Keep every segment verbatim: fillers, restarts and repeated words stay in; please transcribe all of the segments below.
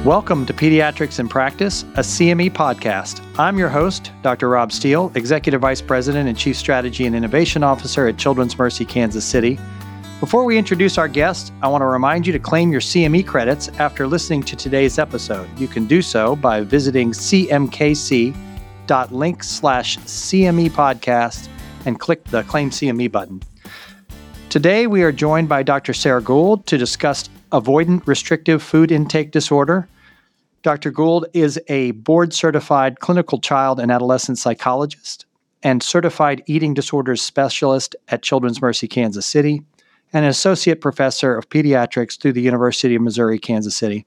Welcome to Pediatrics in Practice, a C M E podcast. I'm your host, Doctor Rob Steele, Executive Vice President and Chief Strategy and Innovation Officer at Children's Mercy Kansas City. Before we introduce our guest, I want to remind you to claim your C M E credits after listening to today's episode. You can do so by visiting cmkc.link slash CME podcast and click the Claim C M E button. Today, we are joined by Doctor Sarah Gould to discuss avoidant restrictive food intake disorder. Doctor Gould is a board-certified clinical child and adolescent psychologist and certified eating disorders specialist at Children's Mercy Kansas City and an associate professor of pediatrics through the University of Missouri, Kansas City.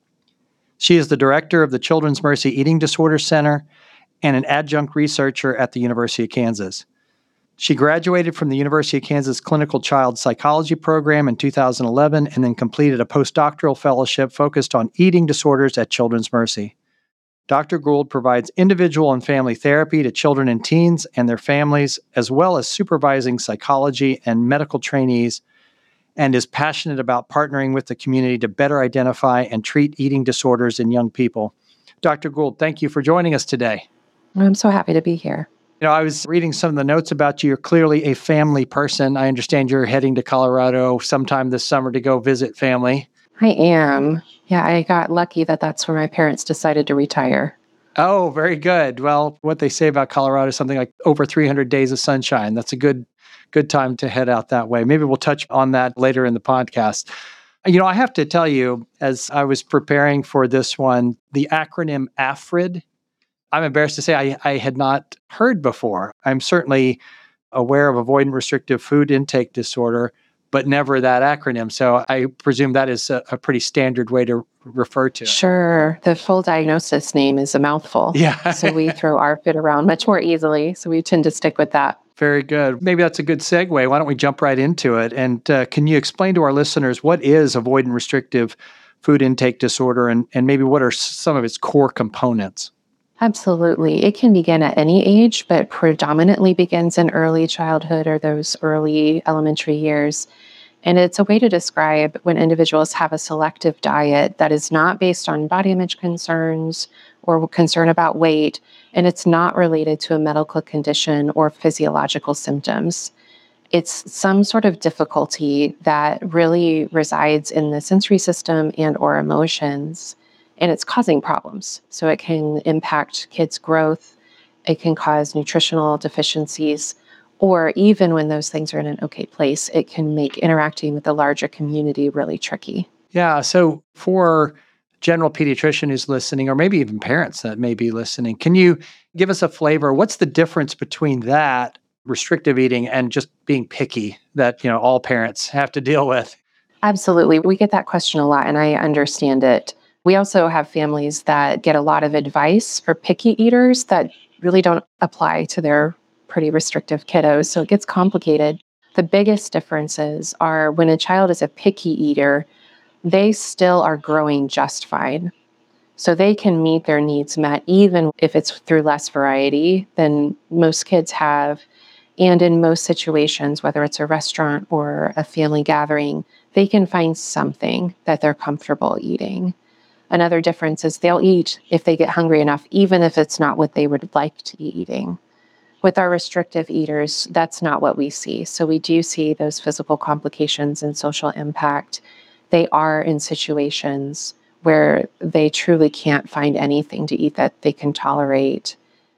She is the director of the Children's Mercy Eating Disorders Center and an adjunct researcher at the University of Kansas. She graduated from the University of Kansas Clinical Child Psychology program in two thousand eleven and then completed a postdoctoral fellowship focused on eating disorders at Children's Mercy. Doctor Gould provides individual and family therapy to children and teens and their families, as well as supervising psychology and medical trainees, and is passionate about partnering with the community to better identify and treat eating disorders in young people. Doctor Gould, thank you for joining us today. I'm so happy to be here. You know, I was reading some of the notes about you. You're clearly a family person. I understand you're heading to Colorado sometime this summer to go visit family. I am. Yeah, I got lucky that that's where my parents decided to retire. Oh, very good. Well, what they say about Colorado is something like over three hundred days of sunshine. That's a good, good time to head out that way. Maybe we'll touch on that later in the podcast. You know, I have to tell you, as I was preparing for this one, the acronym AFRID, I'm embarrassed to say I, I had not heard before. I'm certainly aware of avoidant restrictive food intake disorder, but never that acronym. So I presume that is a, a pretty standard way to refer to it. Sure. The full diagnosis name is a mouthful. Yeah. So we throw ARFID around much more easily. So we tend to stick with that. Very good. Maybe that's a good segue. Why don't we jump right into it? And uh, can you explain to our listeners what is avoidant restrictive food intake disorder and, and maybe what are some of its core components? Absolutely. It can begin at any age, but predominantly begins in early childhood or those early elementary years. And it's a way to describe when individuals have a selective diet that is not based on body image concerns or concern about weight, and it's not related to a medical condition or physiological symptoms. It's some sort of difficulty that really resides in the sensory system and or emotions. And it's causing problems. So it can impact kids' growth, it can cause nutritional deficiencies, or even when those things are in an okay place, it can make interacting with the larger community really tricky. Yeah, so for general pediatrician who's listening, or maybe even parents that may be listening, can you give us a flavor? What's the difference between that restrictive eating and just being picky that, you know, all parents have to deal with? Absolutely. We get that question a lot, and I understand it. We also have families that get a lot of advice for picky eaters that really don't apply to their pretty restrictive kiddos, so it gets complicated. The biggest differences are when a child is a picky eater, they still are growing just fine. So they can meet their needs met even if it's through less variety than most kids have. And in most situations, whether it's a restaurant or a family gathering, they can find something that they're comfortable eating. Another difference is they'll eat if they get hungry enough, even if it's not what they would like to be eating. With our restrictive eaters, that's not what we see. So we do see those physical complications and social impact. They are in situations where they truly can't find anything to eat that they can tolerate.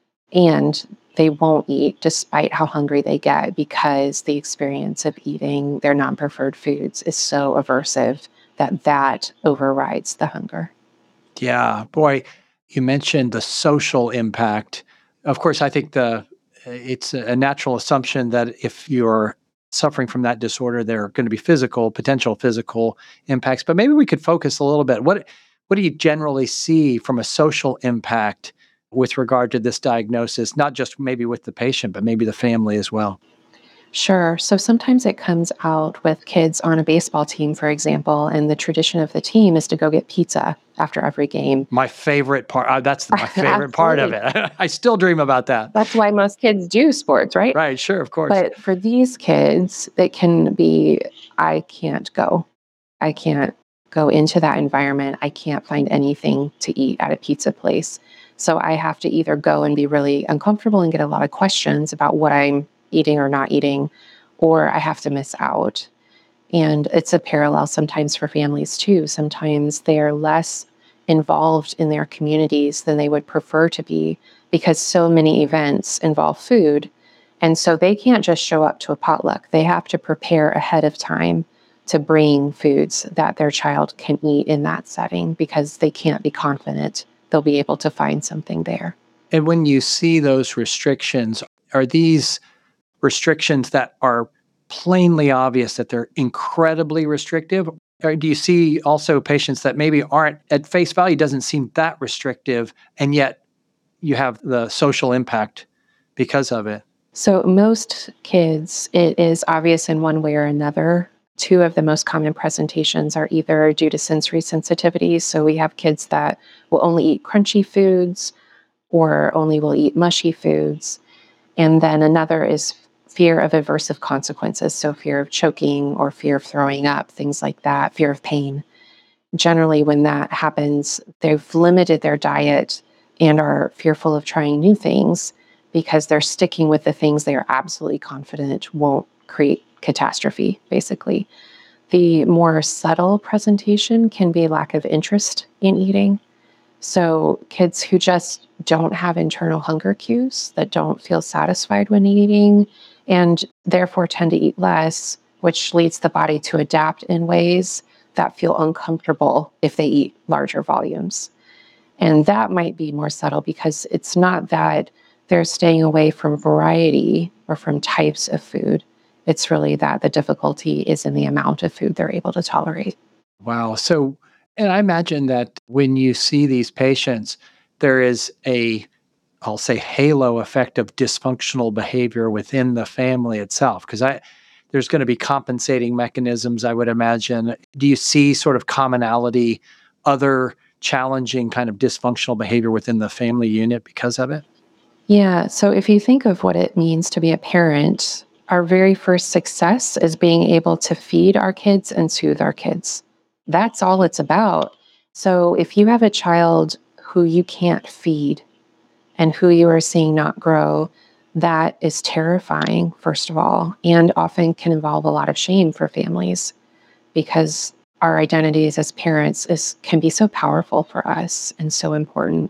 And they won't eat despite how hungry they get because the experience of eating their non-preferred foods is so aversive that that overrides the hunger. Yeah, boy, you mentioned the social impact. Of course, I think the it's a natural assumption that if you're suffering from that disorder, there are going to be physical, potential physical impacts. But maybe we could focus a little bit. What what do you generally see from a social impact with regard to this diagnosis, not just maybe with the patient, but maybe the family as well? Sure. So sometimes it comes out with kids on a baseball team, for example, and the tradition of the team is to go get pizza after every game. My favorite part. Uh, that's my favorite part of it. I still dream about that. That's why most kids do sports, right? Right. Sure. Of course. But for these kids, it can be, I can't go. I can't go into that environment, I can't find anything to eat at a pizza place. So I have to either go and be really uncomfortable and get a lot of questions about what I'm eating or not eating, or I have to miss out. And it's a parallel sometimes for families too. Sometimes they're less involved in their communities than they would prefer to be because so many events involve food. And so they can't just show up to a potluck. They have to prepare ahead of time to bring foods that their child can eat in that setting because they can't be confident they'll be able to find something there. And when you see those restrictions, are these restrictions that are plainly obvious that they're incredibly restrictive? Or do you see also patients that maybe aren't at face value, doesn't seem that restrictive, and yet you have the social impact because of it? So most kids, it is obvious in one way or another. Two of the most common presentations are either due to sensory sensitivity. So we have kids that will only eat crunchy foods or only will eat mushy foods. And then another is fear of aversive consequences. So fear of choking or fear of throwing up, things like that, fear of pain. Generally, when that happens, they've limited their diet and are fearful of trying new things because they're sticking with the things they are absolutely confident won't create catastrophe, basically. The more subtle presentation can be lack of interest in eating. So kids who just don't have internal hunger cues, that don't feel satisfied when eating, and therefore tend to eat less, which leads the body to adapt in ways that feel uncomfortable if they eat larger volumes. And that might be more subtle because it's not that they're staying away from variety or from types of food. It's really that the difficulty is in the amount of food they're able to tolerate. Wow. So, and I imagine that when you see these patients, there is a, I'll say, halo effect of dysfunctional behavior within the family itself. Because I, there's going to be compensating mechanisms, I would imagine. Do you see sort of commonality, other challenging kind of dysfunctional behavior within the family unit because of it? Yeah. So if you think of what it means to be a parent, our very first success is being able to feed our kids and soothe our kids. That's all it's about. So if you have a child who you can't feed and who you are seeing not grow, that is terrifying, first of all, and often can involve a lot of shame for families because our identities as parents is can be so powerful for us and so important.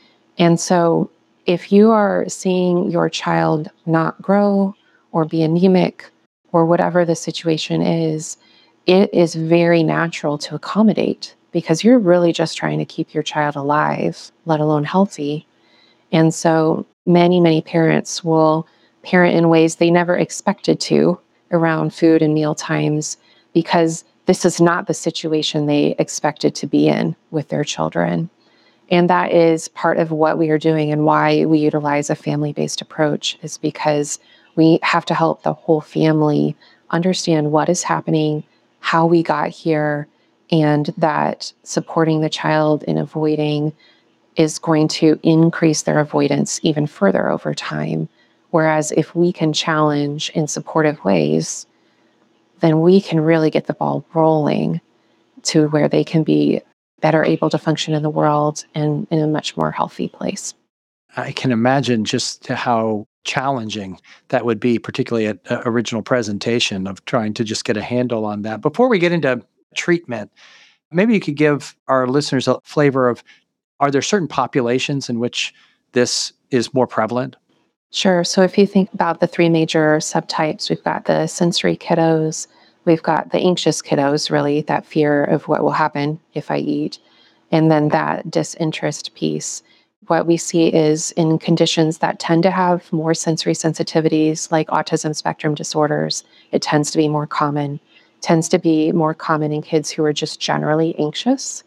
And so if you are seeing your child not grow or be anemic or whatever the situation is, it is very natural to accommodate because you're really just trying to keep your child alive, let alone healthy. And so many, many parents will parent in ways they never expected to around food and meal times because this is not the situation they expected to be in with their children. And that is part of what we are doing and why we utilize a family-based approach is because we have to help the whole family understand what is happening, how we got here, and that supporting the child in avoiding is going to increase their avoidance even further over time. Whereas if we can challenge in supportive ways, then we can really get the ball rolling to where they can be better able to function in the world and in a much more healthy place. I can imagine just how challenging that would be, particularly at uh, original presentation of trying to just get a handle on that. Before we get into treatment, maybe you could give our listeners a flavor of, are there certain populations in which this is more prevalent? Sure. So if you think about the three major subtypes, we've got the sensory kiddos, we've got the anxious kiddos, really, that fear of what will happen if I eat, and then that disinterest piece. What we see is in conditions that tend to have more sensory sensitivities, like autism spectrum disorders, it tends to be more common, tends to be more common in kids who are just generally anxious.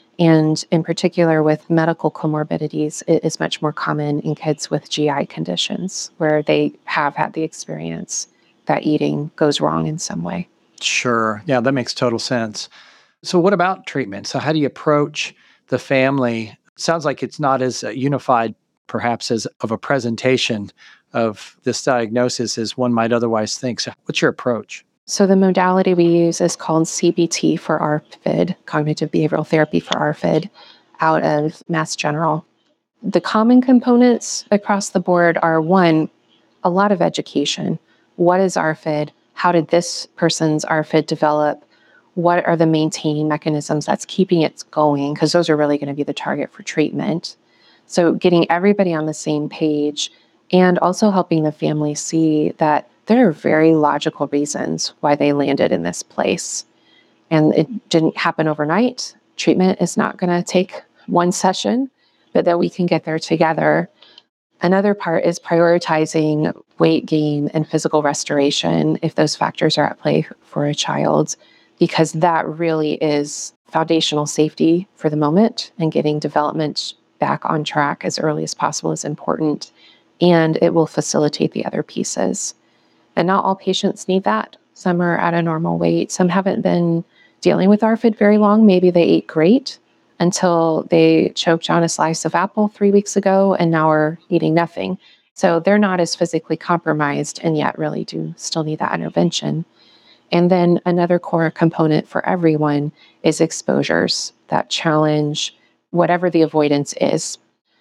And in particular with medical comorbidities, it is much more common in kids with G I conditions where they have had the experience that eating goes wrong in some way. Sure. Yeah, that makes total sense. So, what about treatment? So, how do you approach the family? Sounds like it's not as uh, unified, perhaps, as of a presentation of this diagnosis as one might otherwise think. So, what's your approach? So the modality we use is called C B T for A R F I D, Cognitive Behavioral Therapy for A R F I D, out of Mass General. The common components across the board are, one, a lot of education. What is A R F I D? How did this person's A R F I D develop? What are the maintaining mechanisms that's keeping it going? Because those are really going to be the target for treatment. So getting everybody on the same page and also helping the family see that there are very logical reasons why they landed in this place. And it didn't happen overnight. Treatment is not going to take one session, but that we can get there together. Another part is prioritizing weight gain and physical restoration if those factors are at play for a child, because that really is foundational safety for the moment, and getting development back on track as early as possible is important, and it will facilitate the other pieces. And not all patients need that. Some are at a normal weight. Some haven't been dealing with A R F I D very long. Maybe they ate great until they choked on a slice of apple three weeks ago and now are eating nothing. So they're not as physically compromised and yet really do still need that intervention. And then another core component for everyone is exposures that challenge whatever the avoidance is.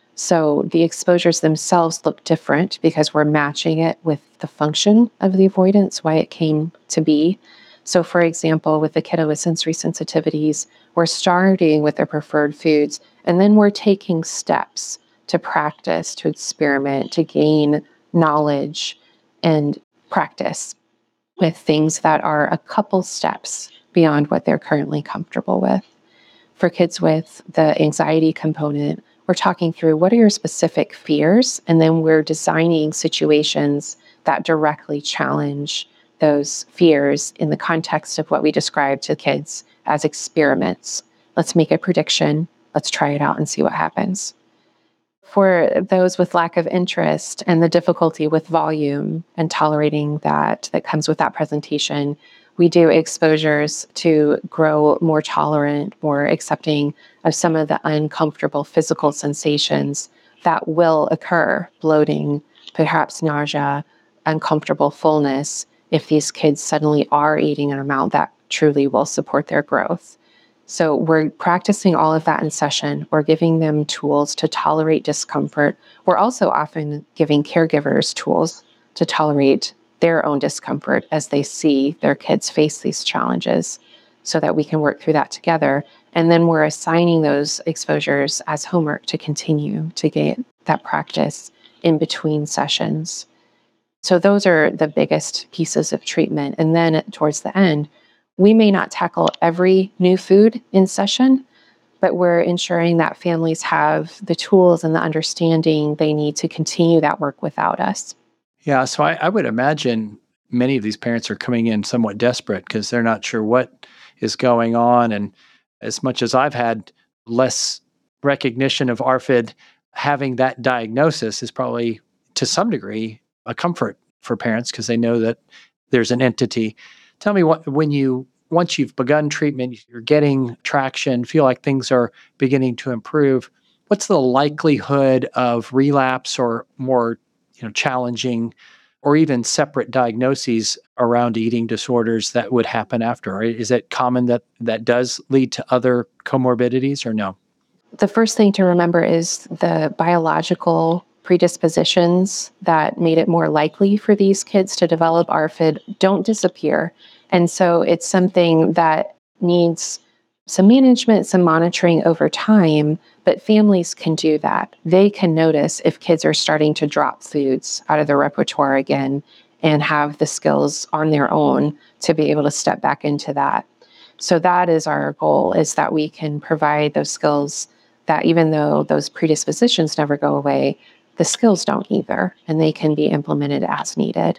So the exposures themselves look different because we're matching it with the function of the avoidance, why it came to be. So for example, with the kiddo with sensory sensitivities, we're starting with their preferred foods, and then we're taking steps to practice, to experiment, to gain knowledge and practice with things that are a couple steps beyond what they're currently comfortable with. For kids with the anxiety component, we're talking through what are your specific fears, and then we're designing situations that directly challenge those fears in the context of what we describe to kids as experiments. Let's make a prediction. Let's try it out and see what happens. For those with lack of interest and the difficulty with volume and tolerating that that comes with that presentation, we do exposures to grow more tolerant, more accepting of some of the uncomfortable physical sensations that will occur, bloating, perhaps nausea, uncomfortable fullness, if these kids suddenly are eating an amount that truly will support their growth. So we're practicing all of that in session. We're giving them tools to tolerate discomfort. We're also often giving caregivers tools to tolerate their own discomfort as they see their kids face these challenges, so that we can work through that together. And then we're assigning those exposures as homework to continue to get that practice in between sessions. So those are the biggest pieces of treatment. And then towards the end, we may not tackle every new food in session, but we're ensuring that families have the tools and the understanding they need to continue that work without us. Yeah, so I, I would imagine many of these parents are coming in somewhat desperate because they're not sure what is going on. And as much as I've had less recognition of A R F I D, having that diagnosis is probably, to some degree, a comfort for parents because they know that there's an entity. Tell me, what when you once you've begun treatment, you're getting traction, feel like things are beginning to improve, what's the likelihood of relapse or more you know, challenging or even separate diagnoses around eating disorders that would happen after? Is it common that that does lead to other comorbidities or no? The first thing to remember is the biological predispositions that made it more likely for these kids to develop A R F I D don't disappear. And so it's something that needs some management, some monitoring over time, but families can do that. They can notice if kids are starting to drop foods out of their repertoire again and have the skills on their own to be able to step back into that. So that is our goal, is that we can provide those skills that even though those predispositions never go away, the skills don't either, and they can be implemented as needed.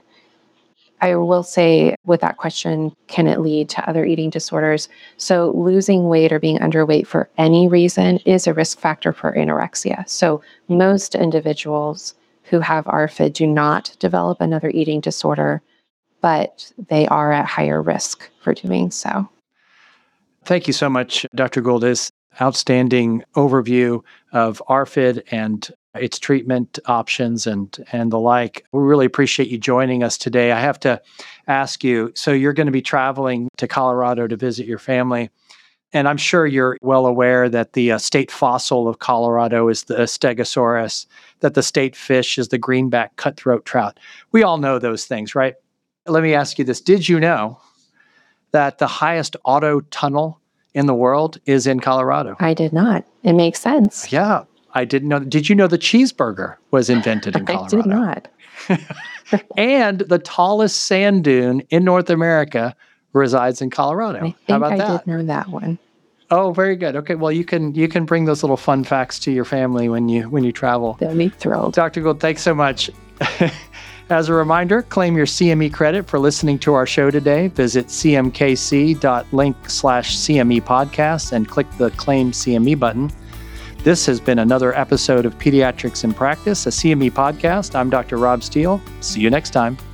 I will say with that question, can it lead to other eating disorders? So losing weight or being underweight for any reason is a risk factor for anorexia. So most individuals who have A R F I D do not develop another eating disorder, but they are at higher risk for doing so. Thank you so much, Doctor Gould. This outstanding overview of A R F I D and its treatment options and and the like. We really appreciate you joining us today. I have to ask you, so you're going to be traveling to Colorado to visit your family, and I'm sure you're well aware that the uh, state fossil of Colorado is the Stegosaurus, that the state fish is the greenback cutthroat trout. We all know those things, right? Let me ask you this. Did you know that the highest auto tunnel in the world is in Colorado? I did not. It makes sense. Yeah. I didn't know. Did you know the cheeseburger was invented in Colorado? I did not. And the tallest sand dune in North America resides in Colorado. I think How about I that? did know that one. Oh, very good. Okay, well, you can you can bring those little fun facts to your family when you when you travel. They'll be thrilled. Doctor Gould, thanks so much. As a reminder, claim your C M E credit for listening to our show today. Visit cmkc.link slash CME podcast and click the Claim C M E button. This has been another episode of Pediatrics in Practice, a C M E podcast. I'm Doctor Rob Steele. See you next time.